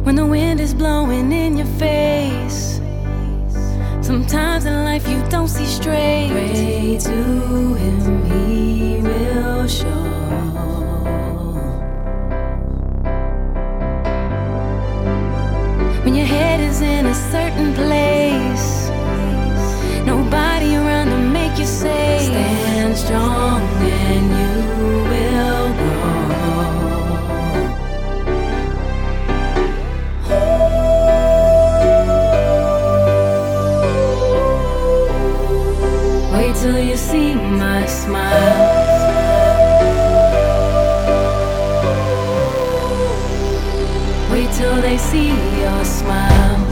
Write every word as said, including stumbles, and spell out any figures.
when the wind is blowing in your face. Sometimes in life you don't see straight. Pray to him, he will show. When your head is in a certain place, nobody around to make you safe. Stand strong and you will grow. Wait till you see my smile. Wait till they see your smile.